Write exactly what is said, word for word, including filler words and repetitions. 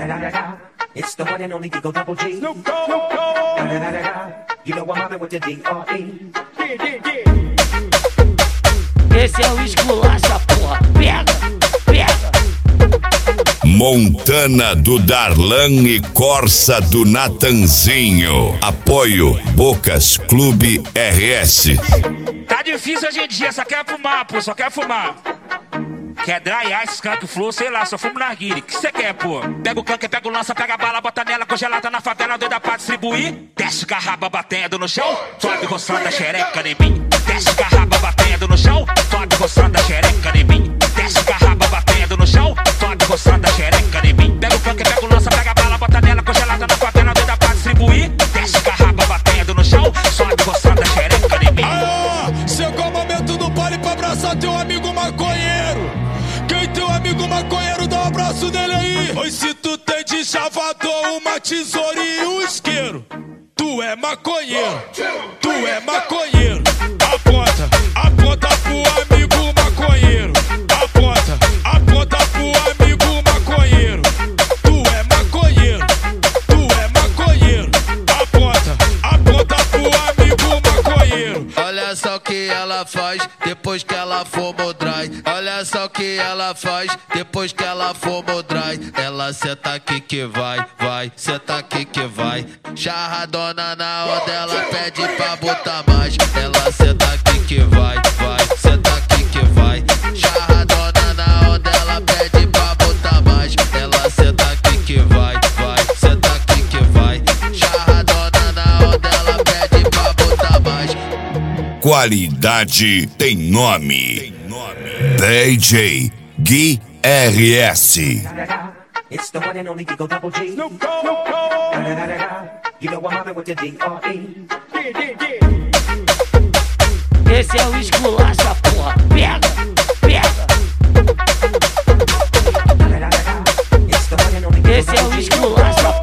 It's the one and only Digo Double G. You know I'm mobbing with the D R E. Esse é o esculacha, porra. Pega, pega. Montana do Darlan e Corsa do Natanzinho. Apoio Bocas Clube R S. Tá difícil hoje em dia, só quer fumar, pô, só quer fumar. Quer dry ice, skunk, flow, sei lá, só fumo narguile. Que cê quer, pô? Pega o canque, pega o lança, pega a bala, bota nela, congelada na favela, doida pra distribuir. Desce garraba batendo no chão, sobe roçando a xereca em mim. Desce garraba batendo no chão, sobe roçando a xereca em mim. Desce garraba batendo no chão, sobe roçando a xereca em mim. Pega o canque, pega o lança, pega a bala, bota nela, congelada na favela, doida pra distribuir. Desce garraba batendo no chão, sobe roçando a xereca em mim. Ah, chegou o momento do pole pra abraçar teu amigo maconheiro. Quem teu amigo maconheiro, dá um abraço dele aí. Oi, se tu tem de chavador uma tesoura e um isqueiro, tu é maconheiro, tu é maconheiro. Aponta, aponta pro amigo maconheiro. Aponta, aponta pro amigo maconheiro. Tu é maconheiro, tu é maconheiro. Aponta, aponta pro amigo maconheiro. Olha só o que ela faz depois que ela fumou dry. Olha só o que ela faz depois que ela fumou dry. Ela senta aqui que vai, vai, senta aqui que vai. Charradona na onda, ela pede pra botar mais. Ela senta aqui que vai, vai, senta aqui que vai. Charradona na onda, ela pede pra botar mais. Ela senta aqui que vai, vai, senta aqui que vai. Charradona na onda, ela pede pra botar mais. Qualidade tem nome. D J Gui R S. It's the one and only Digo Double G. You know I'm mobbing with the D R E. Esse é o esculacha, porra. Pega, pega. Esse é o esculacha,